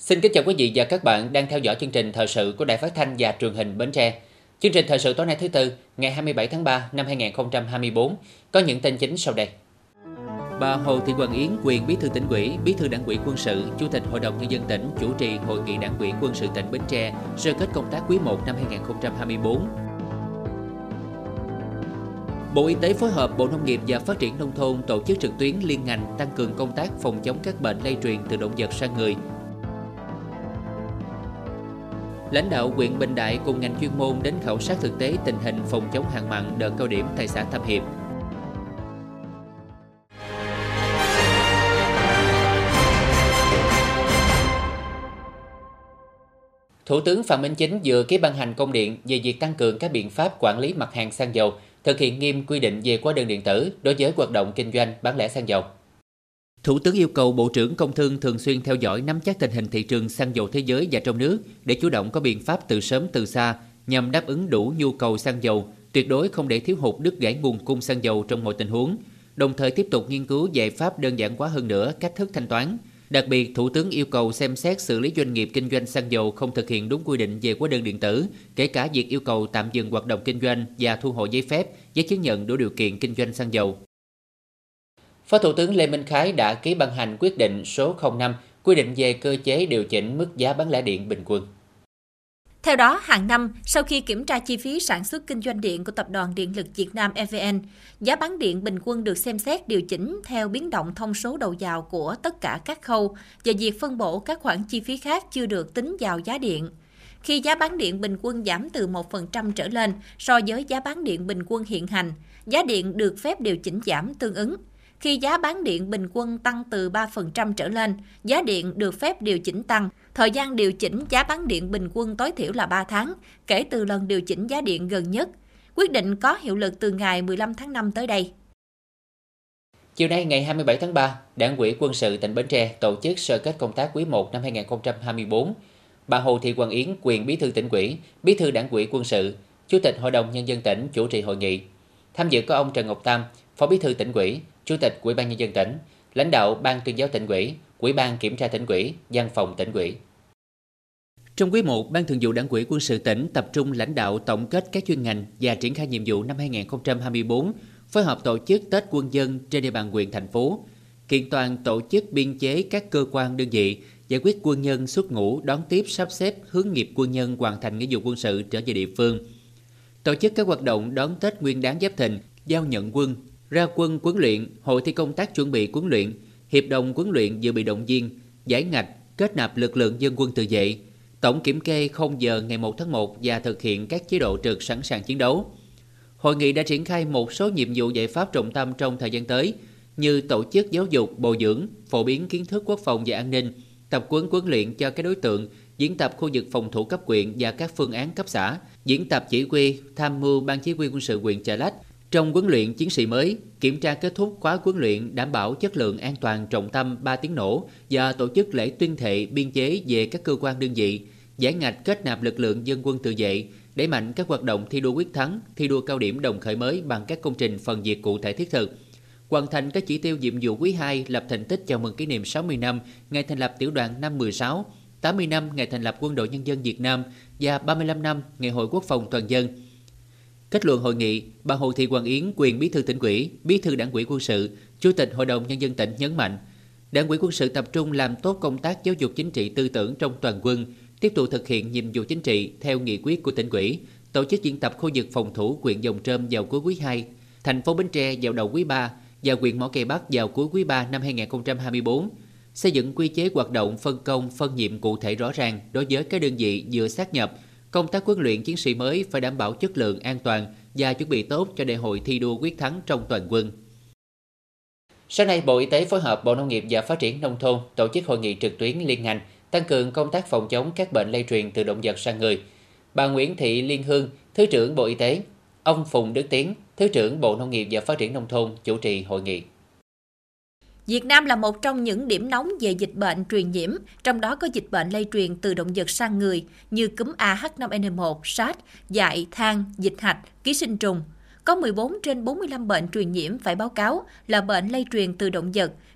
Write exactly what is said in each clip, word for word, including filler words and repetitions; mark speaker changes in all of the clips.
Speaker 1: Xin kính chào quý vị và các bạn đang theo dõi chương trình thời sự của Đài Phát thanh và Truyền hình Bến Tre. Chương trình thời sự tối nay thứ Tư, ngày hai mươi bảy tháng ba năm hai nghìn không trăm hai mươi tư có những tin chính sau đây. Bà Hồ Thị Hoàng Yến, quyền Bí thư Tỉnh ủy, Bí thư Đảng ủy Quân sự, Chủ tịch Hội đồng Nhân dân tỉnh chủ trì Hội nghị Đảng ủy Quân sự tỉnh Bến Tre sơ kết công tác quý một năm hai nghìn không trăm hai mươi tư. Bộ Y tế phối hợp Bộ Nông nghiệp và Phát triển Nông thôn tổ chức trực tuyến liên ngành tăng cường công tác phòng chống các bệnh lây truyền từ động vật sang người. Lãnh đạo huyện Bình Đại cùng ngành chuyên môn đến khảo sát thực tế tình hình phòng chống hạn mặn đợt cao điểm tại xã Tam Hiệp. Thủ tướng Phạm Minh Chính vừa ký ban hành công điện về việc tăng cường các biện pháp quản lý mặt hàng xăng dầu, thực hiện nghiêm quy định về hóa đơn điện tử đối với hoạt động kinh doanh bán lẻ xăng dầu. Thủ tướng yêu cầu Bộ trưởng Công Thương thường xuyên theo dõi nắm chắc tình hình thị trường xăng dầu thế giới và trong nước để chủ động có biện pháp từ sớm từ xa nhằm đáp ứng đủ nhu cầu xăng dầu, tuyệt đối không để thiếu hụt đứt gãy nguồn cung xăng dầu trong mọi tình huống. Đồng thời tiếp tục nghiên cứu giải pháp đơn giản hóa hơn nữa cách thức thanh toán. Đặc biệt, Thủ tướng yêu cầu xem xét xử lý doanh nghiệp kinh doanh xăng dầu không thực hiện đúng quy định về hóa đơn điện tử, kể cả việc yêu cầu tạm dừng hoạt động kinh doanh và thu hồi giấy phép, giấy chứng nhận đủ điều kiện kinh doanh xăng dầu. Phó Thủ tướng Lê Minh Khái đã ký ban hành quyết định số không năm quy định về cơ chế điều chỉnh mức giá bán lẻ điện bình quân.
Speaker 2: Theo đó, hàng năm, sau khi kiểm tra chi phí sản xuất kinh doanh điện của Tập đoàn Điện lực Việt Nam E V N, giá bán điện bình quân được xem xét điều chỉnh theo biến động thông số đầu vào của tất cả các khâu và việc phân bổ các khoản chi phí khác chưa được tính vào giá điện. Khi giá bán điện bình quân giảm từ một phần trăm trở lên so với giá bán điện bình quân hiện hành, giá điện được phép điều chỉnh giảm tương ứng. Khi giá bán điện bình quân tăng từ ba phần trăm trở lên, giá điện được phép điều chỉnh tăng. Thời gian điều chỉnh giá bán điện bình quân tối thiểu là ba tháng, kể từ lần điều chỉnh giá điện gần nhất. Quyết định có hiệu lực từ ngày mười lăm tháng năm tới đây.
Speaker 1: Chiều nay ngày hai mươi bảy tháng ba, Đảng ủy Quân sự tỉnh Bến Tre tổ chức sơ kết công tác quý một năm hai nghìn không trăm hai mươi tư. Bà Hồ Thị Hoàng Yến, quyền Bí thư Tỉnh ủy, Bí thư Đảng ủy Quân sự, Chủ tịch Hội đồng Nhân dân tỉnh chủ trì hội nghị. Tham dự có ông Trần Ngọc Tam, Phó Bí thư Tỉnh ủy, Chủ tịch Ủy ban Nhân dân tỉnh, lãnh đạo Ban Tuyên giáo Tỉnh ủy, Ủy ban Kiểm tra Tỉnh ủy, Văn phòng Tỉnh ủy. Trong quý một, Ban Thường vụ Đảng ủy Quân sự tỉnh tập trung lãnh đạo tổng kết các chuyên ngành và triển khai nhiệm vụ năm hai nghìn không trăm hai mươi tư, phối hợp tổ chức Tết Quân dân trên địa bàn huyện, thành phố, kiện toàn tổ chức biên chế các cơ quan đơn vị, giải quyết quân nhân xuất ngũ, đón tiếp, sắp xếp hướng nghiệp quân nhân hoàn thành nghĩa vụ quân sự trở về địa phương, tổ chức các hoạt động đón Tết Nguyên đán Giáp Thìn, giao nhận quân, ra quân huấn luyện, hội thi công tác chuẩn bị huấn luyện, hiệp đồng huấn luyện dự bị động viên, giải ngạch, kết nạp lực lượng dân quân tự vệ, tổng kiểm kê không giờ ngày một tháng một và thực hiện các chế độ trực sẵn sàng chiến đấu. Hội nghị đã triển khai một số nhiệm vụ giải pháp trọng tâm trong thời gian tới, như tổ chức giáo dục, bồi dưỡng, phổ biến kiến thức quốc phòng và an ninh, tập huấn huấn luyện cho các đối tượng, diễn tập khu vực phòng thủ cấp huyện và các phương án cấp xã, diễn tập chỉ huy, tham mưu Ban Chỉ huy Quân sự huyện Chợ Lách. Trong huấn luyện chiến sĩ mới, kiểm tra kết thúc khóa huấn luyện đảm bảo chất lượng an toàn trọng tâm ba tiếng nổ và tổ chức lễ tuyên thệ biên chế về các cơ quan đơn vị, giải ngạch kết nạp lực lượng dân quân tự vệ, đẩy mạnh các hoạt động thi đua quyết thắng, thi đua cao điểm đồng khởi mới bằng các công trình phần việc cụ thể thiết thực, hoàn thành các chỉ tiêu nhiệm vụ quý hai, lập thành tích chào mừng kỷ niệm sáu mươi năm ngày thành lập Tiểu đoàn năm mười sáu, tám mươi năm ngày thành lập Quân đội Nhân dân Việt Nam và ba mươi lăm năm Ngày hội Quốc phòng toàn dân. Kết luận hội nghị, bà Hồ Thị Hoàng Yến, quyền Bí thư Tỉnh ủy, Bí thư Đảng ủy Quân sự, Chủ tịch Hội đồng Nhân dân tỉnh nhấn mạnh, Đảng ủy Quân sự tập trung làm tốt công tác giáo dục chính trị tư tưởng trong toàn quân, tiếp tục thực hiện nhiệm vụ chính trị theo nghị quyết của Tỉnh ủy, tổ chức diễn tập khu vực phòng thủ huyện Giồng Trôm vào cuối quý hai, thành phố Bến Tre vào đầu quý ba và huyện Mỏ Cày Bắc vào cuối quý ba năm hai nghìn không trăm hai mươi tư. Xây dựng quy chế hoạt động phân công, phân nhiệm cụ thể rõ ràng đối với các đơn vị vừa sát nhập. Công tác huấn luyện chiến sĩ mới phải đảm bảo chất lượng, an toàn và chuẩn bị tốt cho đại hội thi đua quyết thắng trong toàn quân. Sáng nay, Bộ Y tế phối hợp Bộ Nông nghiệp và Phát triển Nông thôn tổ chức hội nghị trực tuyến liên ngành tăng cường công tác phòng chống các bệnh lây truyền từ động vật sang người. Bà Nguyễn Thị Liên Hương, Thứ trưởng Bộ Y tế, ông Phùng Đức Tiến, Thứ trưởng Bộ Nông nghiệp và Phát triển Nông thôn chủ trì hội nghị.
Speaker 2: Việt Nam là một trong những điểm nóng về dịch bệnh truyền nhiễm, trong đó có dịch bệnh lây truyền từ động vật sang người như cúm A H năm N một, SARS, dại, than, dịch hạch, ký sinh trùng. Có mười bốn trên bốn mươi lăm bệnh truyền nhiễm phải báo cáo là bệnh lây truyền từ động vật,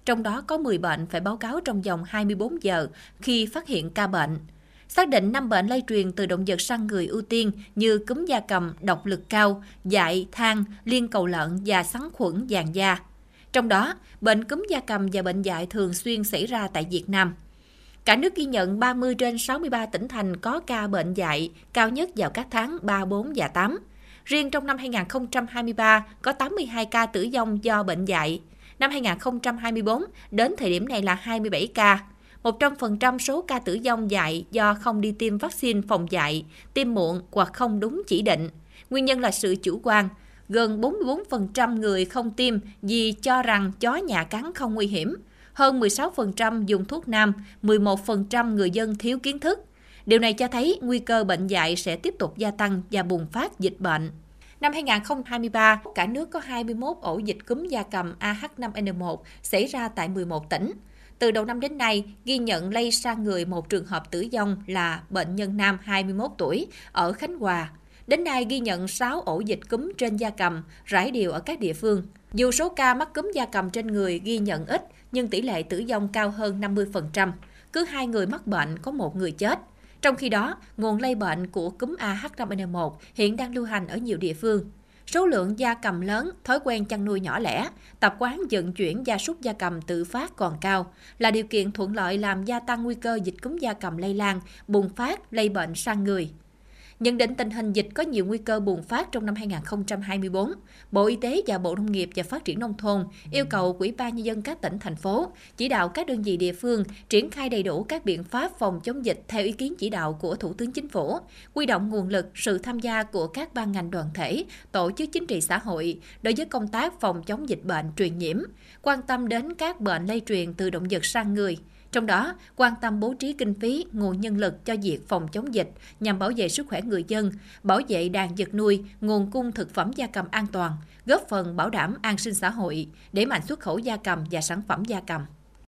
Speaker 2: trong đó có mười bệnh phải báo cáo trong vòng hai mươi bốn giờ khi phát hiện ca bệnh. Xác định năm bệnh lây truyền từ động vật sang người ưu tiên như cúm gia cầm, độc lực cao, dại, than, liên cầu lợn và sắn khuẩn vàng da. Trong đó, bệnh cúm gia cầm và bệnh dại thường xuyên xảy ra tại Việt Nam. Cả nước ghi nhận ba mươi trên sáu mươi ba tỉnh thành có ca bệnh dại, cao nhất vào các tháng ba, bốn và tám. Riêng trong năm hai nghìn không trăm hai mươi ba, có tám mươi hai ca tử vong do bệnh dại. Năm hai nghìn không trăm hai mươi tư, đến thời điểm này là hai mươi bảy ca. một trăm phần trăm số ca tử vong dại do không đi tiêm vaccine phòng dại, tiêm muộn hoặc không đúng chỉ định. Nguyên nhân là sự chủ quan. Gần bốn mươi bốn phần trăm người không tiêm vì cho rằng chó nhà cắn không nguy hiểm. Hơn mười sáu phần trăm dùng thuốc nam, mười một phần trăm người dân thiếu kiến thức. Điều này cho thấy nguy cơ bệnh dại sẽ tiếp tục gia tăng và bùng phát dịch bệnh. Năm hai nghìn không trăm hai mươi ba, cả nước có hai mươi mốt ổ dịch cúm gia cầm A H năm N một xảy ra tại mười một tỉnh. Từ đầu năm đến nay, ghi nhận lây sang người một trường hợp tử vong là bệnh nhân nam hai mươi mốt tuổi ở Khánh Hòa. Đến nay ghi nhận sáu ổ dịch cúm trên gia cầm, rải đều ở các địa phương. Dù số ca mắc cúm gia cầm trên người ghi nhận ít, nhưng tỷ lệ tử vong cao hơn năm mươi phần trăm. Cứ hai người mắc bệnh có một người chết. Trong khi đó, nguồn lây bệnh của cúm A H năm N một hiện đang lưu hành ở nhiều địa phương. Số lượng gia cầm lớn, thói quen chăn nuôi nhỏ lẻ, tập quán vận chuyển gia súc gia cầm tự phát còn cao, là điều kiện thuận lợi làm gia tăng nguy cơ dịch cúm gia cầm lây lan, bùng phát, lây bệnh sang người. Nhận định tình hình dịch có nhiều nguy cơ bùng phát trong năm hai nghìn không trăm hai mươi tư, Bộ Y tế và Bộ Nông nghiệp và Phát triển Nông thôn yêu cầu Ủy ban Nhân dân các tỉnh, thành phố chỉ đạo các đơn vị địa phương triển khai đầy đủ các biện pháp phòng chống dịch theo ý kiến chỉ đạo của Thủ tướng Chính phủ, huy động nguồn lực, sự tham gia của các ban ngành đoàn thể, tổ chức chính trị xã hội đối với công tác phòng chống dịch bệnh truyền nhiễm, quan tâm đến các bệnh lây truyền từ động vật sang người. Trong đó, quan tâm bố trí kinh phí, nguồn nhân lực cho việc phòng chống dịch nhằm bảo vệ sức khỏe người dân, bảo vệ đàn vật nuôi, nguồn cung thực phẩm gia cầm an toàn, góp phần bảo đảm an sinh xã hội, đẩy mạnh xuất khẩu gia cầm và sản phẩm gia cầm.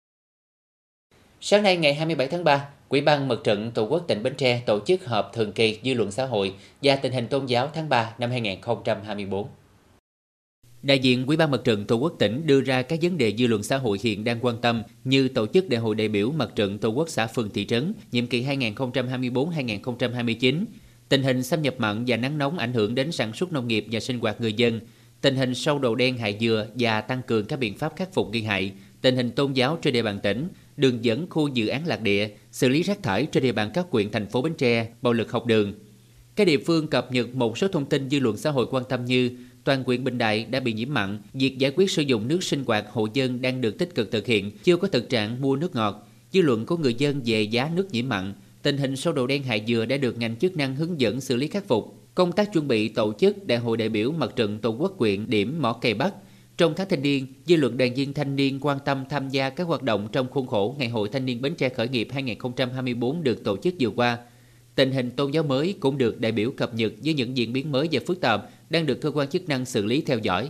Speaker 1: Sáng nay ngày hai mươi bảy tháng ba, Ủy ban Mặt trận Tổ quốc tỉnh Bến Tre tổ chức họp thường kỳ dư luận xã hội và tình hình tôn giáo tháng ba năm hai nghìn không trăm hai mươi tư. Đại diện Ủy ban Mặt trận Tổ quốc tỉnh đưa ra các vấn đề dư luận xã hội hiện đang quan tâm như tổ chức Đại hội đại biểu Mặt trận Tổ quốc xã phường thị trấn nhiệm kỳ hai nghìn không trăm hai mươi tư đến hai nghìn không trăm hai mươi chín, tình hình xâm nhập mặn và nắng nóng ảnh hưởng đến sản xuất nông nghiệp và sinh hoạt người dân, tình hình sâu đầu đen hại dừa và tăng cường các biện pháp khắc phục gây hại, tình hình tôn giáo trên địa bàn tỉnh, đường dẫn khu dự án Lạc Địa, xử lý rác thải trên địa bàn các huyện thành phố Bến Tre, bạo lực học đường. Các địa phương cập nhật một số thông tin dư luận xã hội quan tâm như toàn huyện Bình Đại đã bị nhiễm mặn, việc giải quyết sử dụng nước sinh hoạt hộ dân đang được tích cực thực hiện, chưa có thực trạng mua nước ngọt, dư luận của người dân về giá nước nhiễm mặn, tình hình sâu đầu đen hại dừa đã được ngành chức năng hướng dẫn xử lý khắc phục, công tác chuẩn bị tổ chức Đại hội đại biểu Mặt trận Tổ quốc huyện điểm Mỏ Cày Bắc. Trong tháng thanh niên, dư luận đoàn viên thanh niên quan tâm tham gia các hoạt động trong khuôn khổ Ngày hội Thanh niên Bến Tre khởi nghiệp hai nghìn không trăm hai mươi tư được tổ chức vừa qua. Tình hình tôn giáo mới cũng được đại biểu cập nhật với những diễn biến mới và phức tạp đang được cơ quan chức năng xử lý theo dõi.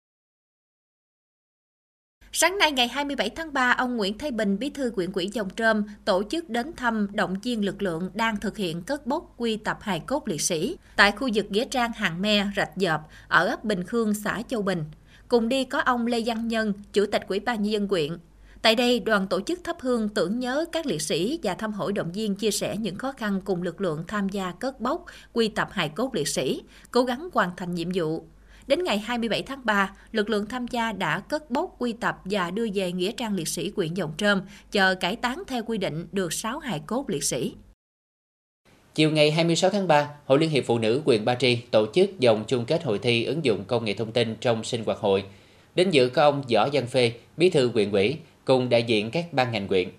Speaker 2: Sáng nay ngày hai mươi bảy tháng ba, ông Nguyễn Thái Bình, Bí thư Huyện ủy Giồng Trôm tổ chức đến thăm động viên lực lượng đang thực hiện cất bốc quy tập hài cốt liệt sĩ tại khu vực nghĩa trang Hàng Me, Rạch Dợp ở ấp Bình Khương, xã Châu Bình. Cùng đi có ông Lê Văn Nhân, Chủ tịch Ủy ban Nhân dân huyện. Tại đây, đoàn tổ chức thắp hương tưởng nhớ các liệt sĩ và thăm hỏi động viên chia sẻ những khó khăn cùng lực lượng tham gia cất bốc, quy tập hài cốt liệt sĩ, cố gắng hoàn thành nhiệm vụ. Đến ngày hai mươi bảy tháng ba, lực lượng tham gia đã cất bốc, quy tập và đưa về Nghĩa trang liệt sĩ huyện Giồng Trôm, chờ cải táng theo quy định được sáu hài cốt liệt sĩ.
Speaker 1: Chiều ngày hai mươi sáu tháng ba, Hội Liên hiệp Phụ nữ huyện Ba Tri tổ chức vòng chung kết hội thi ứng dụng công nghệ thông tin trong sinh hoạt hội. Đến dự có ông Võ Văn Phê, Bí thư huyện ủy, cùng đại diện các ban ngành huyện.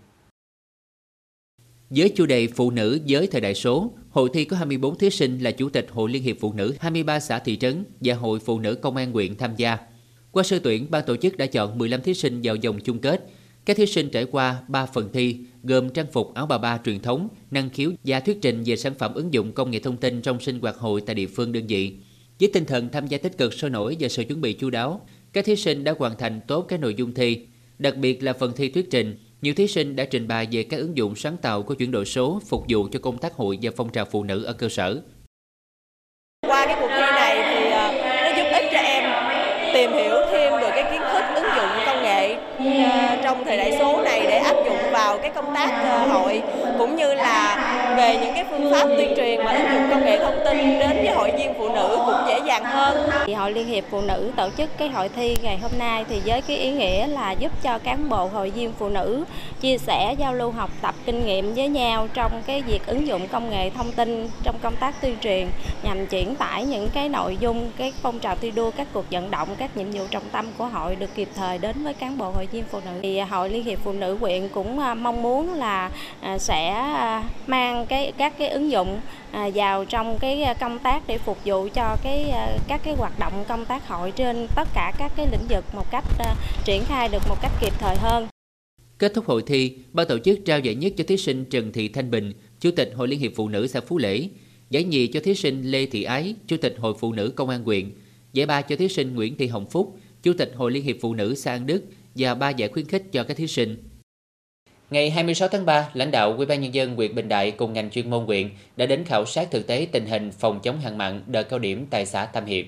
Speaker 1: Với chủ đề Phụ nữ với thời đại số, hội thi có hai mươi tư thí sinh là Chủ tịch Hội Liên hiệp Phụ nữ hai mươi ba xã thị trấn và Hội Phụ nữ Công an huyện tham gia. Qua sơ tuyển, ban tổ chức đã chọn mười lăm thí sinh vào vòng chung kết. Các thí sinh trải qua ba phần thi gồm trang phục áo bà ba truyền thống, năng khiếu và thuyết trình về sản phẩm ứng dụng công nghệ thông tin trong sinh hoạt hội tại địa phương đơn vị. Với tinh thần tham gia tích cực, sôi nổi và sự chuẩn bị chu đáo, các thí sinh đã hoàn thành tốt các nội dung thi. Đặc biệt là phần thi thuyết trình, nhiều thí sinh đã trình bày về các ứng dụng sáng tạo của chuyển đổi số phục vụ cho công tác hội và phong trào phụ nữ ở cơ sở.
Speaker 3: Qua cái cuộc thi này thì nó giúp ích cho em tìm hiểu thêm được cái kiến thức ứng dụng công nghệ trong trong thời đại số này để áp dụng vào cái công tác hội, cũng như là về những cái phương pháp tuyên truyền mà ứng dụng công nghệ thông tin đến với hội viên phụ nữ cũng dễ dàng hơn.
Speaker 4: Thì Hội Liên hiệp Phụ nữ tổ chức cái hội thi ngày hôm nay thì với cái ý nghĩa là giúp cho cán bộ hội viên phụ nữ chia sẻ, giao lưu, học tập kinh nghiệm với nhau trong cái việc ứng dụng công nghệ thông tin trong công tác tuyên truyền, nhằm chuyển tải những cái nội dung, cái phong trào thi đua, các cuộc vận động, các nhiệm vụ trọng tâm của hội được kịp thời đến với cán bộ hội viên phụ nữ. Thì Hội Liên hiệp Phụ nữ huyện cũng mong muốn là sẽ mang cái các cái ứng dụng vào trong cái công tác để phục vụ cho cái các cái hoạt động công tác hội trên tất cả các cái lĩnh vực một cách triển khai được một cách kịp thời hơn.
Speaker 1: Kết thúc hội thi, ban tổ chức trao giải nhất cho thí sinh Trần Thị Thanh Bình, Chủ tịch Hội Liên hiệp Phụ nữ xã Phú Lễ, giải nhì cho thí sinh Lê Thị Ái, Chủ tịch Hội Phụ nữ Công an huyện, giải ba cho thí sinh Nguyễn Thị Hồng Phúc, Chủ tịch Hội Liên hiệp Phụ nữ xã An Đức và ba giải khuyến khích cho các thí sinh. Ngày hai mươi sáu tháng ba, lãnh đạo Ủy ban Nhân dân huyện Bình Đại cùng ngành chuyên môn huyện đã đến khảo sát thực tế tình hình phòng chống hạn mặn đợt cao điểm tại xã Tam Hiệp.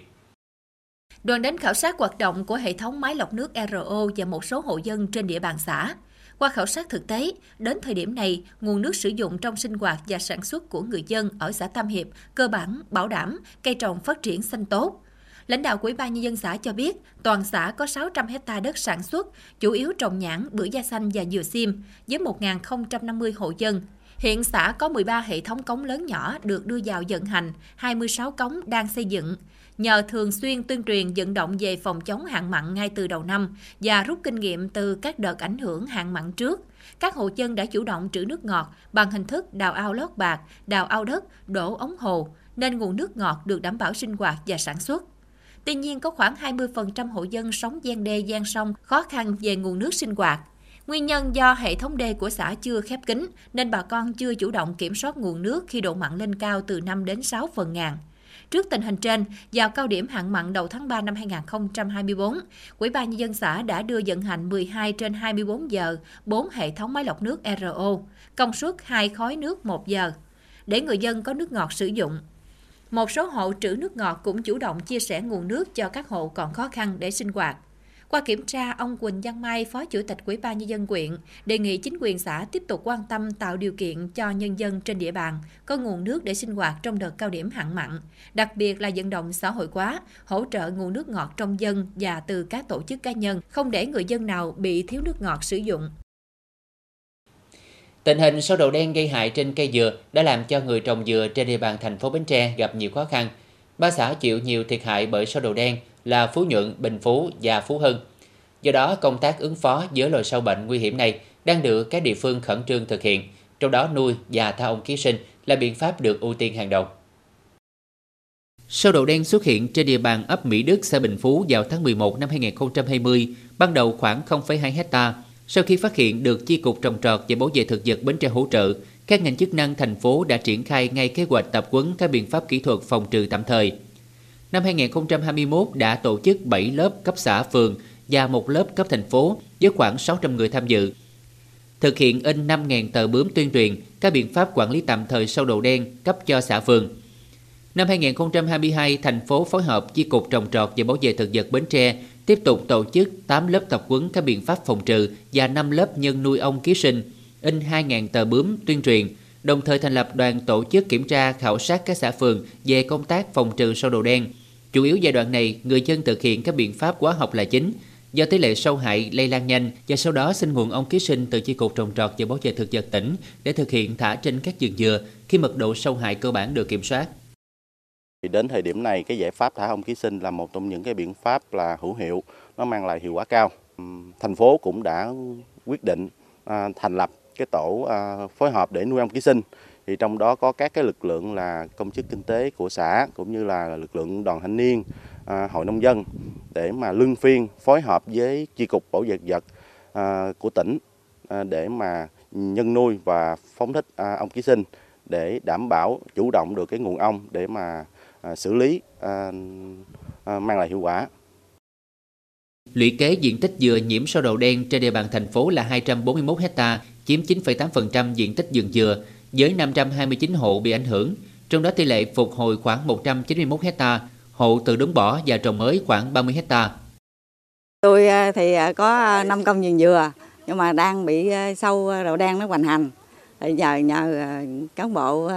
Speaker 2: Đoàn đến khảo sát hoạt động của hệ thống máy lọc nước rờ o và một số hộ dân trên địa bàn xã. Qua khảo sát thực tế, đến thời điểm này, nguồn nước sử dụng trong sinh hoạt và sản xuất của người dân ở xã Tam Hiệp cơ bản bảo đảm, cây trồng phát triển xanh tốt. Lãnh đạo của Ủy ban Nhân dân xã cho biết, toàn xã có sáu trăm héc ta đất sản xuất, chủ yếu trồng nhãn, bưởi da xanh và dừa xiêm, với một nghìn không trăm năm mươi hộ dân. Hiện xã có mười ba hệ thống cống lớn nhỏ được đưa vào vận hành, hai mươi sáu cống đang xây dựng. Nhờ thường xuyên tuyên truyền vận động về phòng chống hạn mặn ngay từ đầu năm và rút kinh nghiệm từ các đợt ảnh hưởng hạn mặn trước, các hộ dân đã chủ động trữ nước ngọt bằng hình thức đào ao lót bạt, đào ao đất, đổ ống hồ, nên nguồn nước ngọt được đảm bảo sinh hoạt và sản xuất. Tuy nhiên, có khoảng hai mươi phần trăm hộ dân sống ven đê ven sông khó khăn về nguồn nước sinh hoạt. Nguyên nhân do hệ thống đê của xã chưa khép kín nên bà con chưa chủ động kiểm soát nguồn nước khi độ mặn lên cao từ năm đến sáu phần ngàn. Trước tình hình trên, vào cao điểm hạn mặn đầu tháng ba năm hai nghìn không trăm hai mươi tư, Ủy ban Nhân dân xã đã đưa vận hành mười hai trên hai mươi tư giờ bốn hệ thống máy lọc nước rờ o, công suất hai khối nước một giờ, để người dân có nước ngọt sử dụng. Một số hộ trữ nước ngọt cũng chủ động chia sẻ nguồn nước cho các hộ còn khó khăn để sinh hoạt. Qua kiểm tra, ông Quỳnh Văn Mai, Phó Chủ tịch Ủy ban Nhân dân huyện, đề nghị chính quyền xã tiếp tục quan tâm tạo điều kiện cho nhân dân trên địa bàn có nguồn nước để sinh hoạt trong đợt cao điểm hạn mặn, đặc biệt là vận động xã hội hóa, hỗ trợ nguồn nước ngọt trong dân và từ các tổ chức cá nhân, không để người dân nào bị thiếu nước ngọt sử dụng.
Speaker 1: Tình hình sâu đậu đen gây hại trên cây dừa đã làm cho người trồng dừa trên địa bàn thành phố Bến Tre gặp nhiều khó khăn. Ba xã chịu nhiều thiệt hại bởi sâu đậu đen là Phú Nhuận, Bình Phú và Phú Hưng. Do đó, công tác ứng phó với loài sâu bệnh nguy hiểm này đang được các địa phương khẩn trương thực hiện, trong đó nuôi và tha ong ký sinh là biện pháp được ưu tiên hàng đầu. Sâu đậu đen xuất hiện trên địa bàn ấp Mỹ Đức, xã Bình Phú vào tháng mười một năm hai nghìn không trăm hai mươi, ban đầu khoảng không phẩy hai héc ta. Sau khi phát hiện được Chi cục Trồng trọt và Bảo vệ thực vật Bến Tre hỗ trợ, các ngành chức năng thành phố đã triển khai ngay kế hoạch tập huấn các biện pháp kỹ thuật phòng trừ tạm thời. Năm hai nghìn không trăm hai mươi mốt đã tổ chức bảy lớp cấp xã phường và một lớp cấp thành phố với khoảng sáu trăm người tham dự. Thực hiện in năm nghìn tờ bướm tuyên truyền các biện pháp quản lý tạm thời sâu đậu đen cấp cho xã phường. Năm hai nghìn không trăm hai mươi hai, thành phố phối hợp Chi cục Trồng trọt và Bảo vệ thực vật Bến Tre tiếp tục tổ chức tám lớp tập huấn các biện pháp phòng trừ và năm lớp nhân nuôi ong ký sinh, in hai nghìn tờ bướm tuyên truyền, đồng thời thành lập đoàn tổ chức kiểm tra khảo sát các xã phường về công tác phòng trừ sâu đậu đen. Chủ yếu giai đoạn này, người dân thực hiện các biện pháp hóa học là chính, do tỷ lệ sâu hại lây lan nhanh và sau đó xin nguồn ong ký sinh từ Chi cục Trồng trọt và Bảo vệ thực vật tỉnh để thực hiện thả trên các vườn dừa khi mật độ sâu hại cơ bản được kiểm soát.
Speaker 5: Đến thời điểm này, cái giải pháp thả ong ký sinh là một trong những cái biện pháp là hữu hiệu, nó mang lại hiệu quả cao. Thành phố cũng đã quyết định à, thành lập cái tổ à, phối hợp để nuôi ong ký sinh. Thì trong đó có các cái lực lượng là công chức kinh tế của xã cũng như là lực lượng đoàn thanh niên, à, hội nông dân để mà luân phiên phối hợp với Chi cục Bảo vệ thực vật à, của tỉnh à, để mà nhân nuôi và phóng thích à, ong ký sinh để đảm bảo chủ động được cái nguồn ong để mà à, xử lý à, à, mang lại hiệu quả.
Speaker 1: Lũy kế diện tích dừa nhiễm sâu đậu đen trên địa bàn thành phố là hai trăm bốn mươi mốt héc ta, chiếm chín phẩy tám phần trăm diện tích vườn dừa, với năm trăm hai mươi chín hộ bị ảnh hưởng, trong đó tỷ lệ phục hồi khoảng một trăm chín mươi mốt héc ta, hộ tự đốn bỏ và trồng mới khoảng ba mươi héc ta.
Speaker 6: Tôi thì có năm công vườn dừa, nhưng mà đang bị sâu đầu đen nó hoành hành. Bây giờ nhờ cán bộ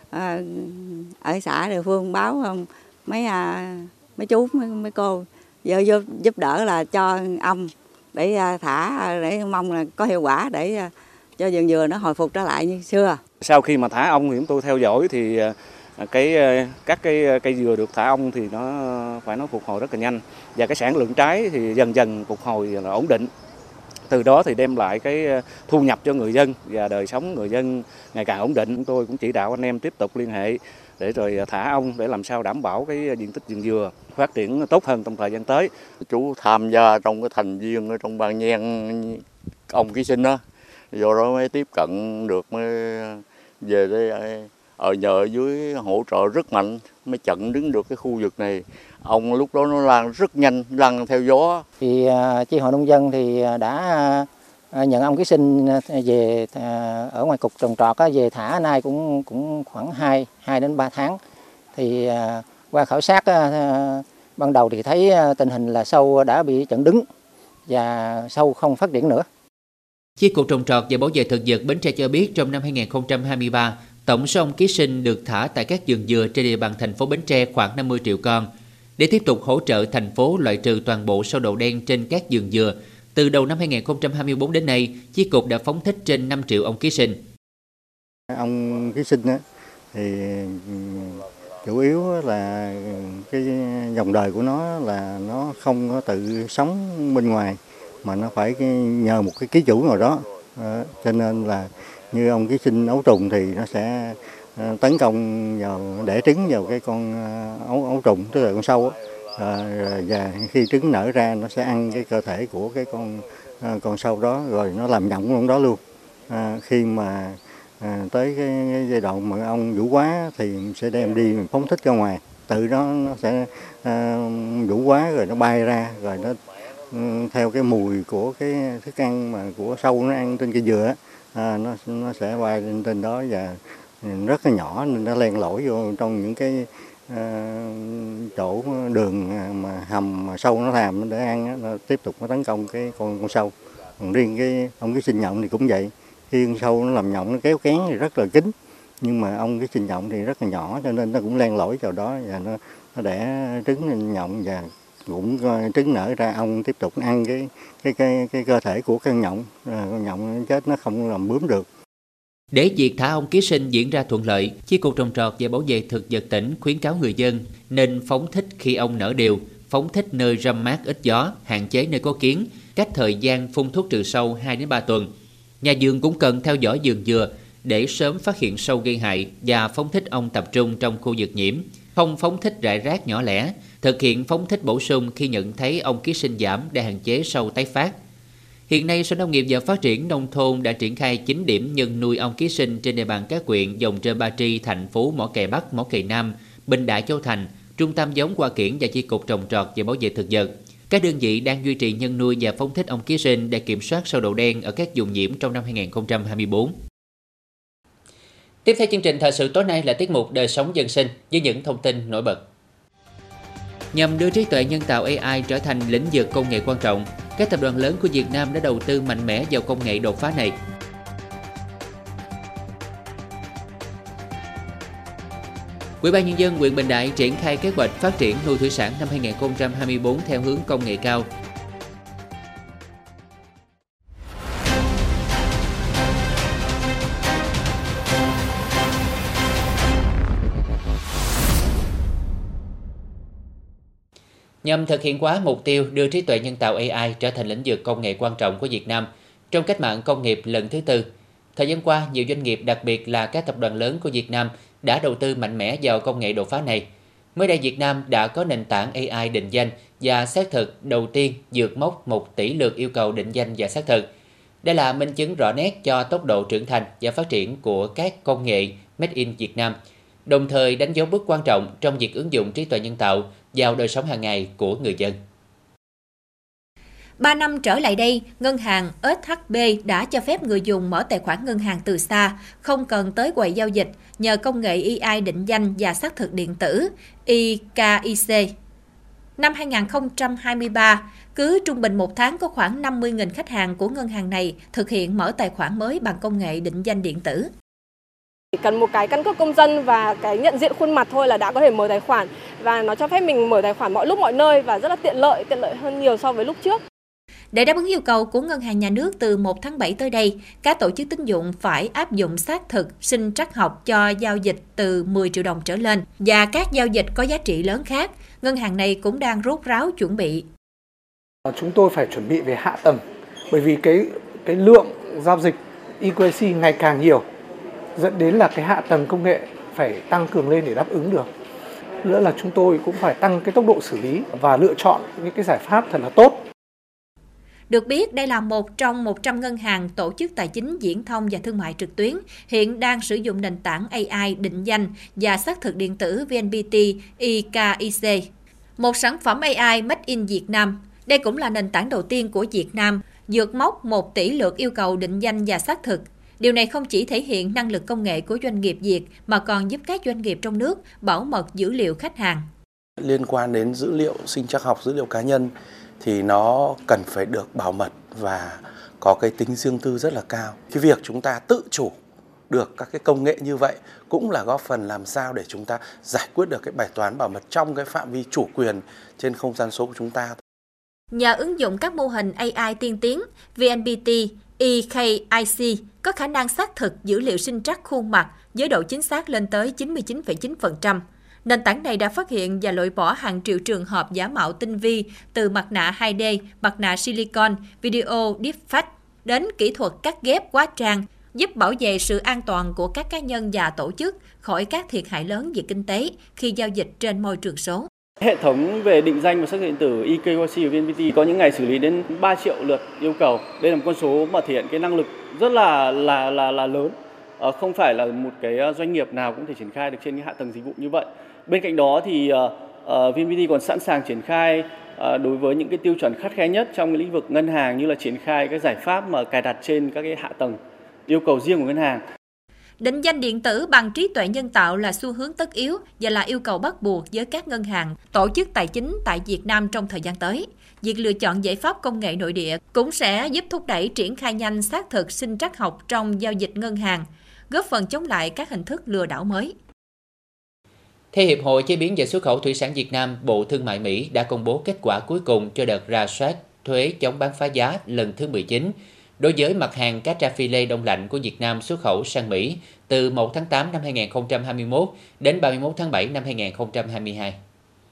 Speaker 6: ở xã địa phương báo mấy mấy chú mấy cô giờ giúp, giúp đỡ là cho ong để thả, để mong là có hiệu quả để cho vườn dừa nó hồi phục trở lại như xưa.
Speaker 7: Sau khi mà thả ong thì chúng tôi theo dõi thì cái các cái cây dừa được thả ong thì nó phải nó phục hồi rất là nhanh, và cái sản lượng trái thì dần dần phục hồi là ổn định. Từ đó thì đem lại cái thu nhập cho người dân và đời sống người dân ngày càng ổn định. Chúng tôi cũng chỉ đạo anh em tiếp tục liên hệ để rồi thả ong để làm sao đảm bảo cái diện tích vườn dừa phát triển tốt hơn trong thời gian tới.
Speaker 8: Chú tham gia trong cái thành viên ở trong ban nhen ong ký sinh đó, do đó mới tiếp cận được, mới về đây ở nhờ ở dưới hỗ trợ rất mạnh mới chặn đứng được cái khu vực này. Ong lúc đó nó lan rất nhanh, lan theo gió.
Speaker 9: Thì chi hội nông dân thì đã nhận ong ký sinh về ở ngoài cục trồng trọt về thả nay cũng cũng khoảng hai hai đến ba tháng. Thì qua khảo sát ban đầu thì thấy tình hình là sâu đã bị chặn đứng và sâu không phát triển nữa.
Speaker 1: Chi cục trồng trọt và bảo vệ thực vật Bến Tre cho biết trong năm hai nghìn không trăm hai mươi ba, tổng số ong ký sinh được thả tại các vườn dừa trên địa bàn thành phố Bến Tre khoảng năm mươi triệu con. Để tiếp tục hỗ trợ thành phố loại trừ toàn bộ sâu đầu đen trên các vườn dừa, từ đầu năm hai nghìn không trăm hai mươi tư đến nay, chi cục đã phóng thích trên năm triệu ong ký sinh.
Speaker 10: Ong ký sinh thì chủ yếu là cái dòng đời của nó là nó không có tự sống bên ngoài, mà nó phải nhờ một cái ký chủ nào đó. À, cho nên là như ong ký sinh ấu trùng thì nó sẽ tấn công vào, đẻ trứng vào cái con ấu, ấu trùng, tức là con sâu. À, và khi trứng nở ra nó sẽ ăn cái cơ thể của cái con con sâu đó, rồi nó làm nhộng con đó luôn. À, khi mà à, tới cái, cái giai đoạn mà ong vũ hóa thì sẽ đem đi mình phóng thích ra ngoài, tự nó nó sẽ à, vũ hóa rồi nó bay ra, rồi nó theo cái mùi của cái thức ăn mà của sâu nó ăn trên cây dừa, à, nó nó sẽ bay lên trên đó và rất là nhỏ nên nó len lỏi vô trong những cái uh, chỗ đường mà hầm mà sâu nó làm để ăn, nó tiếp tục nó tấn công cái con con sâu. Còn riêng cái ong ký sinh nhộng thì cũng vậy, khi con sâu nó làm nhộng nó kéo kén thì rất là kín, nhưng mà ong ký sinh nhộng thì rất là nhỏ cho nên nó cũng len lỏi vào đó và nó nó đẻ trứng lên nhộng và cũng trứng nở ra, ong tiếp tục ăn cái cái cái cái cơ thể của con nhộng, à, con nhộng chết nó không làm bướm được.
Speaker 1: Để việc thả ong ký sinh diễn ra thuận lợi, Chi cục trồng trọt và bảo vệ thực vật tỉnh khuyến cáo người dân nên phóng thích khi ong nở đều, phóng thích nơi râm mát ít gió, hạn chế nơi có kiến, cách thời gian phun thuốc trừ sâu hai đến ba tuần. Nhà vườn cũng cần theo dõi vườn dừa để sớm phát hiện sâu gây hại và phóng thích ong tập trung trong khu vực nhiễm, không phóng thích rải rác nhỏ lẻ, thực hiện phóng thích bổ sung khi nhận thấy ong ký sinh giảm để hạn chế sâu tái phát. Hiện nay, Sở Nông nghiệp và Phát triển Nông thôn đã triển khai chín điểm nhân nuôi ong ký sinh trên địa bàn các huyện Dòng Trơm, Ba Tri, Thạnh Phú, Mỏ Cày Bắc, Mỏ Cày Nam, Bình Đại, Châu Thành, Trung tâm giống Hoa Kiển và Chi cục trồng trọt và bảo vệ thực vật. Các đơn vị đang duy trì nhân nuôi và phóng thích ong ký sinh để kiểm soát sâu đậu đen ở các vùng nhiễm trong năm hai nghìn không trăm hai mươi tư. Tiếp theo chương trình thời sự tối nay là tiết mục Đời sống dân sinh với những thông tin nổi bật. Nhằm đưa trí tuệ nhân tạo A I trở thành lĩnh vực công nghệ quan trọng, các tập đoàn lớn của Việt Nam đã đầu tư mạnh mẽ vào công nghệ đột phá này. Ủy ban nhân dân huyện Bình Đại triển khai kế hoạch phát triển nuôi thủy sản năm hai nghìn không trăm hai mươi tư theo hướng công nghệ cao. Nhằm thực hiện hóa mục tiêu đưa trí tuệ nhân tạo A I trở thành lĩnh vực công nghệ quan trọng của Việt Nam trong cách mạng công nghiệp lần thứ tư, thời gian qua, nhiều doanh nghiệp, đặc biệt là các tập đoàn lớn của Việt Nam đã đầu tư mạnh mẽ vào công nghệ đột phá này. Mới đây, Việt Nam đã có nền tảng A I định danh và xác thực đầu tiên vượt mốc một tỷ lượt yêu cầu định danh và xác thực. Đây là minh chứng rõ nét cho tốc độ trưởng thành và phát triển của các công nghệ Made in Việt Nam, đồng thời đánh dấu bước quan trọng trong việc ứng dụng trí tuệ nhân tạo vào đời sống hàng ngày của người dân.
Speaker 2: Ba năm trở lại đây, ngân hàng ét hát bê đã cho phép người dùng mở tài khoản ngân hàng từ xa, không cần tới quầy giao dịch nhờ công nghệ A I định danh và xác thực điện tử e ca i xê. Năm hai nghìn không trăm hai mươi ba, cứ trung bình một tháng có khoảng năm mươi nghìn khách hàng của ngân hàng này thực hiện mở tài khoản mới bằng công nghệ định danh điện tử.
Speaker 11: Cần một cái căn cước công dân và cái nhận diện khuôn mặt thôi là đã có thể mở tài khoản, và nó cho phép mình mở tài khoản mọi lúc mọi nơi và rất là tiện lợi, tiện lợi hơn nhiều so với lúc trước.
Speaker 2: Để đáp ứng yêu cầu của Ngân hàng Nhà nước, từ một tháng bảy tới đây, các tổ chức tín dụng phải áp dụng xác thực sinh trắc học cho giao dịch từ mười triệu đồng trở lên và các giao dịch có giá trị lớn khác. Ngân hàng này cũng đang rốt ráo chuẩn bị.
Speaker 12: Chúng tôi phải chuẩn bị về hạ tầng, bởi vì cái cái lượng giao dịch e ca i xê ngày càng nhiều, dẫn đến là cái hạ tầng công nghệ phải tăng cường lên để đáp ứng được. Nữa là chúng tôi cũng phải tăng cái tốc độ xử lý và lựa chọn những cái giải pháp thật là tốt.
Speaker 2: Được biết, đây là một trong một trăm ngân hàng, tổ chức tài chính, viễn thông và thương mại trực tuyến hiện đang sử dụng nền tảng a i định danh và xác thực điện tử vê en pê tê e ca i xê, một sản phẩm a i made in Việt Nam. Đây cũng là nền tảng đầu tiên của Việt Nam vượt mốc một tỷ lượt yêu cầu định danh và xác thực. Điều này không chỉ thể hiện năng lực công nghệ của doanh nghiệp Việt mà còn giúp các doanh nghiệp trong nước bảo mật dữ liệu khách hàng.
Speaker 13: Liên quan đến dữ liệu sinh trắc học, dữ liệu cá nhân thì nó cần phải được bảo mật và có cái tính riêng tư rất là cao. Cái việc chúng ta tự chủ được các cái công nghệ như vậy cũng là góp phần làm sao để chúng ta giải quyết được cái bài toán bảo mật trong cái phạm vi chủ quyền trên không gian số của chúng ta.
Speaker 2: Nhờ ứng dụng các mô hình a i tiên tiến, vê en pê tê e ca i xê có khả năng xác thực dữ liệu sinh trắc khuôn mặt với độ chính xác lên tới chín mươi chín phẩy chín phần trăm. Nền tảng này đã phát hiện và loại bỏ hàng triệu trường hợp giả mạo tinh vi, từ mặt nạ hai D, mặt nạ silicon, video deepfake đến kỹ thuật cắt ghép quá trang, giúp bảo vệ sự an toàn của các cá nhân và tổ chức khỏi các thiệt hại lớn về kinh tế khi giao dịch trên môi trường số.
Speaker 14: Hệ thống về định danh và xác thực điện tử e ca i xê của vê en pê tê có những ngày xử lý đến ba triệu lượt yêu cầu. Đây là một con số mà thể hiện cái năng lực rất là là là là lớn. À, không phải là một cái doanh nghiệp nào cũng thể triển khai được trên cái hạ tầng dịch vụ như vậy. Bên cạnh đó thì uh, uh, vê en pê tê còn sẵn sàng triển khai uh, đối với những cái tiêu chuẩn khắt khe nhất trong cái lĩnh vực ngân hàng, như là triển khai các giải pháp mà cài đặt trên các cái hạ tầng yêu cầu riêng của ngân hàng.
Speaker 2: Định danh điện tử bằng trí tuệ nhân tạo là xu hướng tất yếu và là yêu cầu bắt buộc với các ngân hàng, tổ chức tài chính tại Việt Nam trong thời gian tới. Việc lựa chọn giải pháp công nghệ nội địa cũng sẽ giúp thúc đẩy triển khai nhanh xác thực sinh trắc học trong giao dịch ngân hàng, góp phần chống lại các hình thức lừa đảo mới.
Speaker 1: Theo Hiệp hội Chế biến và Xuất khẩu Thủy sản Việt Nam, Bộ Thương mại Mỹ đã công bố kết quả cuối cùng cho đợt rà soát thuế chống bán phá giá lần thứ mười chín đối với mặt hàng cá tra phi lê đông lạnh của Việt Nam xuất khẩu sang Mỹ từ một tháng tám năm hai nghìn không trăm hai mươi mốt đến ba mươi mốt tháng bảy năm hai nghìn không trăm hai mươi hai.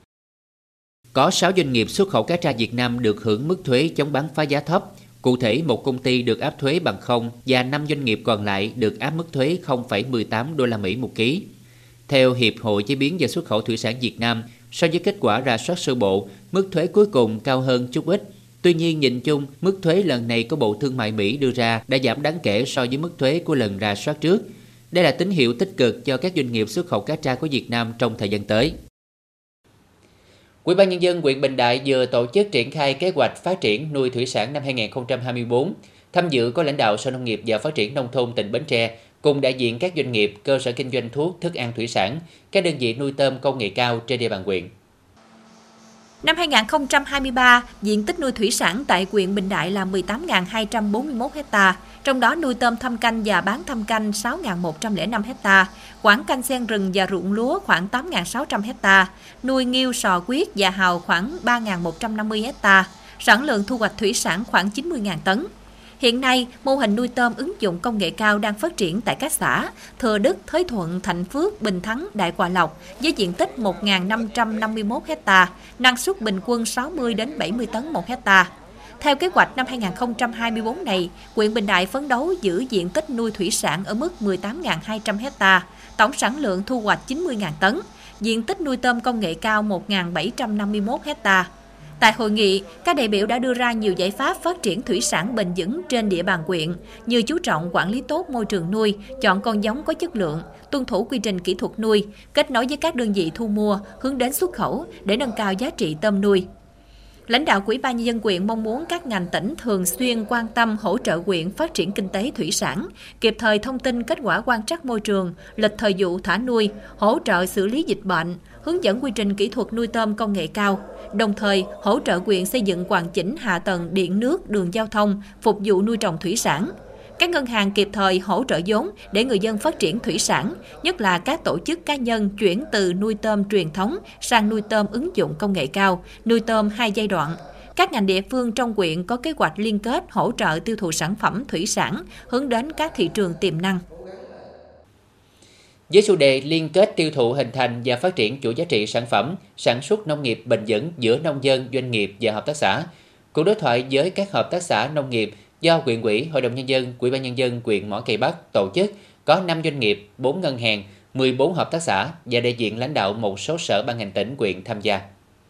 Speaker 1: Có sáu doanh nghiệp xuất khẩu cá tra Việt Nam được hưởng mức thuế chống bán phá giá thấp. Cụ thể, một công ty được áp thuế bằng không và năm doanh nghiệp còn lại được áp mức thuế không phẩy mười tám đô la Mỹ một ký. Theo Hiệp hội Chế biến và Xuất khẩu Thủy sản Việt Nam, so với kết quả rà soát sơ bộ, mức thuế cuối cùng cao hơn chút ít. Tuy nhiên, nhìn chung, mức thuế lần này của Bộ Thương mại Mỹ đưa ra đã giảm đáng kể so với mức thuế của lần rà soát trước. Đây là tín hiệu tích cực cho các doanh nghiệp xuất khẩu cá tra của Việt Nam trong thời gian tới. Ủy ban Nhân dân huyện Bình Đại vừa tổ chức triển khai kế hoạch phát triển nuôi thủy sản năm hai nghìn không trăm hai mươi tư. Tham dự có lãnh đạo Sở Nông nghiệp và Phát triển Nông thôn tỉnh Bến Tre, cùng đại diện các doanh nghiệp, cơ sở kinh doanh thuốc, thức ăn thủy sản, các đơn vị nuôi tôm công nghệ cao trên địa bàn huyện.
Speaker 2: Năm hai nghìn không trăm hai mươi ba, diện tích nuôi thủy sản tại huyện Bình Đại là mười tám nghìn hai trăm bốn mươi mốt ha, trong đó nuôi tôm thâm canh và bán thâm canh sáu nghìn một trăm lẻ năm ha, quảng canh xen rừng và ruộng lúa khoảng tám nghìn sáu trăm ha, nuôi nghêu, sò quyết và hào khoảng ba nghìn một trăm năm mươi ha, sản lượng thu hoạch thủy sản khoảng chín mươi nghìn tấn. Hiện nay, mô hình nuôi tôm ứng dụng công nghệ cao đang phát triển tại các xã Thừa Đức, Thới Thuận, Thạnh Phước, Bình Thắng, Đại Hòa Lộc với diện tích một nghìn năm trăm năm mươi mốt ha, năng suất bình quân sáu mươi đến bảy mươi tấn một ha. Theo kế hoạch năm hai nghìn không trăm hai mươi tư này, huyện Bình Đại phấn đấu giữ diện tích nuôi thủy sản ở mức mười tám nghìn hai trăm ha, tổng sản lượng thu hoạch chín mươi nghìn tấn, diện tích nuôi tôm công nghệ cao một nghìn bảy trăm năm mươi mốt ha. Tại hội nghị, các đại biểu đã đưa ra nhiều giải pháp phát triển thủy sản bền vững trên địa bàn huyện, như chú trọng quản lý tốt môi trường nuôi, chọn con giống có chất lượng, tuân thủ quy trình kỹ thuật nuôi, kết nối với các đơn vị thu mua, hướng đến xuất khẩu để nâng cao giá trị tôm nuôi. Lãnh đạo Ủy ban Nhân dân huyện mong muốn các ngành tỉnh thường xuyên quan tâm hỗ trợ huyện phát triển kinh tế thủy sản, kịp thời thông tin kết quả quan trắc môi trường, lịch thời vụ thả nuôi, hỗ trợ xử lý dịch bệnh, hướng dẫn quy trình kỹ thuật nuôi tôm công nghệ cao, đồng thời hỗ trợ huyện xây dựng hoàn chỉnh hạ tầng điện nước, đường giao thông, phục vụ nuôi trồng thủy sản. Các ngân hàng kịp thời hỗ trợ vốn để người dân phát triển thủy sản, nhất là các tổ chức cá nhân chuyển từ nuôi tôm truyền thống sang nuôi tôm ứng dụng công nghệ cao, nuôi tôm hai giai đoạn. Các ngành địa phương trong huyện có kế hoạch liên kết hỗ trợ tiêu thụ sản phẩm thủy sản, hướng đến các thị trường tiềm năng.
Speaker 1: Với chủ đề liên kết tiêu thụ hình thành và phát triển chuỗi giá trị sản phẩm, sản xuất nông nghiệp bền vững giữa nông dân, doanh nghiệp và hợp tác xã, cuộc đối thoại với các hợp tác xã nông nghiệp do huyện ủy, Hội đồng Nhân dân, Ủy ban Nhân dân huyện Mỏ Cày Bắc tổ chức có năm doanh nghiệp, bốn ngân hàng, mười bốn hợp tác xã và đại diện lãnh đạo một số sở ban ngành tỉnh huyện tham gia.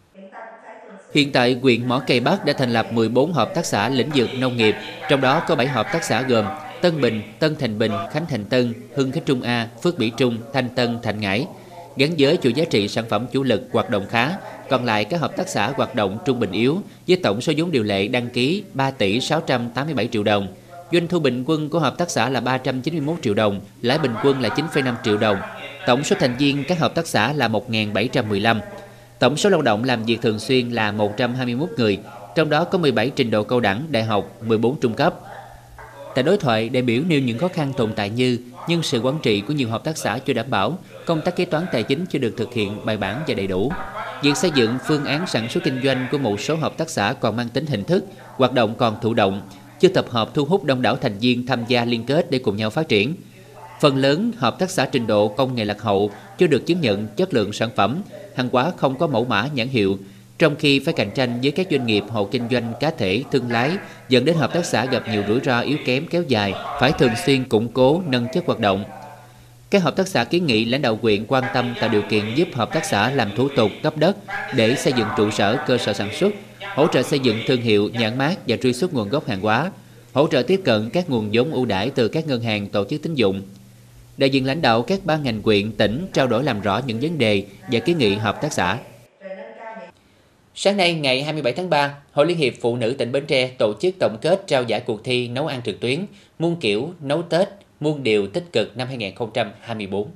Speaker 1: Hiện tại, huyện Mỏ Cày Bắc đã thành lập mười bốn hợp tác xã lĩnh vực nông nghiệp, trong đó có bảy hợp tác xã gồm Tân Bình, Tân Thành Bình, Khánh Thành Tân, Hưng Khánh Trung A, Phước Mỹ Trung, Thanh Tân, Thành Ngãi. Gắn với chuỗi giá trị sản phẩm chủ lực hoạt động khá, còn lại các hợp tác xã hoạt động trung bình yếu với tổng số vốn điều lệ đăng ký ba tỷ sáu trăm tám mươi bảy triệu đồng. Doanh thu bình quân của hợp tác xã là ba trăm chín mươi mốt triệu đồng, lãi bình quân là chín phẩy năm triệu đồng. Tổng số thành viên các hợp tác xã là một nghìn bảy trăm mười lăm. Tổng số lao động làm việc thường xuyên là một trăm hai mươi mốt người, trong đó có mười bảy trình độ cao đẳng, đại học, mười bốn trung cấp. Tại đối thoại, đại biểu nêu những khó khăn tồn tại như nhân sự quản trị của nhiều hợp tác xã chưa đảm bảo, công tác kế toán tài chính chưa được thực hiện bài bản và đầy đủ. Việc xây dựng phương án sản xuất kinh doanh của một số hợp tác xã còn mang tính hình thức, hoạt động còn thụ động, chưa tập hợp thu hút đông đảo thành viên tham gia liên kết để cùng nhau phát triển. Phần lớn hợp tác xã trình độ công nghệ lạc hậu, chưa được chứng nhận chất lượng sản phẩm, hàng hóa không có mẫu mã nhãn hiệu, trong khi phải cạnh tranh với các doanh nghiệp hộ kinh doanh cá thể, thương lái, dẫn đến hợp tác xã gặp nhiều rủi ro yếu kém kéo dài, phải thường xuyên củng cố, nâng chất hoạt động. Các hợp tác xã kiến nghị lãnh đạo huyện quan tâm tạo điều kiện giúp hợp tác xã làm thủ tục cấp đất để xây dựng trụ sở cơ sở sản xuất, hỗ trợ xây dựng thương hiệu, nhãn mác và truy xuất nguồn gốc hàng hóa, hỗ trợ tiếp cận các nguồn vốn ưu đãi từ các ngân hàng, tổ chức tín dụng. Đại diện lãnh đạo các ban ngành huyện, tỉnh trao đổi làm rõ những vấn đề và kiến nghị hợp tác xã. Sáng nay, ngày hai mươi bảy tháng ba, Hội Liên hiệp Phụ nữ tỉnh Bến Tre tổ chức tổng kết trao giải cuộc thi nấu ăn trực tuyến, muôn kiểu nấu Tết, muôn điều tích cực năm hai nghìn không trăm hai mươi tư.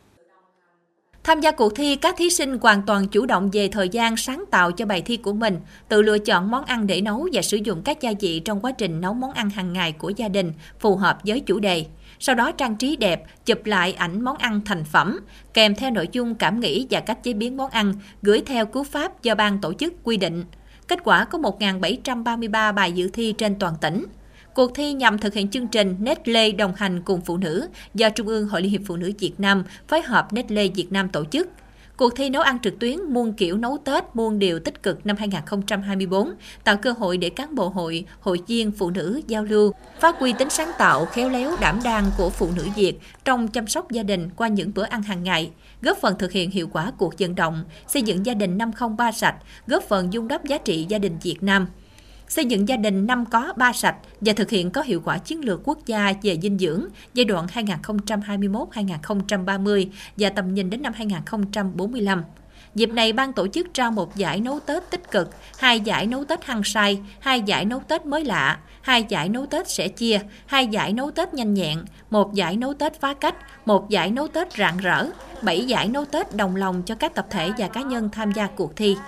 Speaker 2: Tham gia cuộc thi, các thí sinh hoàn toàn chủ động về thời gian sáng tạo cho bài thi của mình, tự lựa chọn món ăn để nấu và sử dụng các gia vị trong quá trình nấu món ăn hàng ngày của gia đình phù hợp với chủ đề. Sau đó trang trí đẹp, chụp lại ảnh món ăn thành phẩm, kèm theo nội dung cảm nghĩ và cách chế biến món ăn, gửi theo cú pháp do ban tổ chức quy định. Kết quả có một nghìn bảy trăm ba mươi ba bài dự thi trên toàn tỉnh. Cuộc thi nhằm thực hiện chương trình Nestlé đồng hành cùng phụ nữ do Trung ương Hội Liên hiệp Phụ nữ Việt Nam phối hợp Nestlé Việt Nam tổ chức. Cuộc thi nấu ăn trực tuyến muôn kiểu nấu Tết, muôn điều tích cực năm hai nghìn không trăm hai mươi tư tạo cơ hội để cán bộ hội, hội viên phụ nữ giao lưu, phát huy tính sáng tạo, khéo léo, đảm đang của phụ nữ Việt trong chăm sóc gia đình qua những bữa ăn hàng ngày, góp phần thực hiện hiệu quả cuộc vận động, xây dựng gia đình năm không ba sạch, góp phần vun đắp giá trị gia đình Việt Nam. Xây dựng gia đình năm có ba sạch và thực hiện có hiệu quả chiến lược quốc gia về dinh dưỡng giai đoạn hai nghìn không trăm hai mươi mốt đến hai nghìn không trăm ba mươi và tầm nhìn đến năm hai nghìn không trăm bốn mươi lăm. Dịp này, ban tổ chức trao một giải nấu Tết tích cực, hai giải nấu Tết hăng say, hai giải nấu Tết mới lạ, hai giải nấu Tết sẻ chia, hai giải nấu Tết nhanh nhẹn, một giải nấu Tết phá cách, một giải nấu Tết rạng rỡ, bảy giải nấu Tết đồng lòng cho các tập thể và cá nhân tham gia cuộc thi.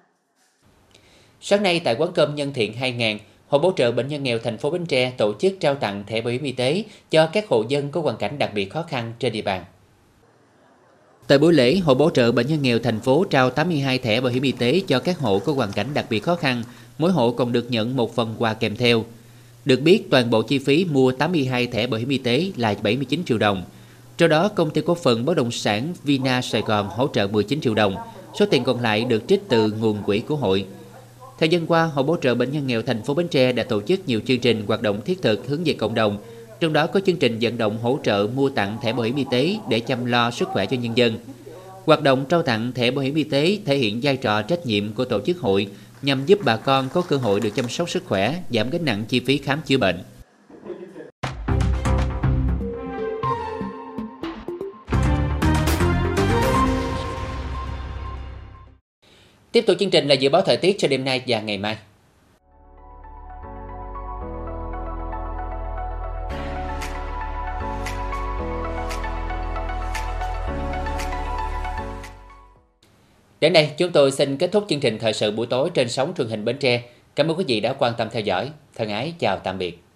Speaker 1: Sáng nay tại quán cơm Nhân Thiện hai nghìn, Hội Bảo trợ Bệnh nhân nghèo thành phố Bến Tre tổ chức trao tặng thẻ bảo hiểm y tế cho các hộ dân có hoàn cảnh đặc biệt khó khăn trên địa bàn. Tại buổi lễ, Hội Bảo trợ Bệnh nhân nghèo thành phố trao tám mươi hai thẻ bảo hiểm y tế cho các hộ có hoàn cảnh đặc biệt khó khăn, mỗi hộ còn được nhận một phần quà kèm theo. Được biết, toàn bộ chi phí mua tám mươi hai thẻ bảo hiểm y tế là bảy mươi chín triệu đồng. Trong đó, công ty cổ phần bất động sản Vina Sài Gòn hỗ trợ mười chín triệu đồng, số tiền còn lại được trích từ nguồn quỹ của hội. Thời gian qua, Hội Bảo trợ Bệnh nhân nghèo thành phố Bến Tre đã tổ chức nhiều chương trình hoạt động thiết thực hướng về cộng đồng, trong đó có chương trình vận động hỗ trợ mua tặng thẻ bảo hiểm y tế để chăm lo sức khỏe cho nhân dân. Hoạt động trao tặng thẻ bảo hiểm y tế thể hiện vai trò trách nhiệm của tổ chức hội nhằm giúp bà con có cơ hội được chăm sóc sức khỏe, giảm gánh nặng chi phí khám chữa bệnh. Tiếp tục chương trình là dự báo thời tiết cho đêm nay và ngày mai. Đến đây, chúng tôi xin kết thúc chương trình thời sự buổi tối trên sóng truyền hình Bến Tre. Cảm ơn quý vị đã quan tâm theo dõi. Thân ái chào tạm biệt.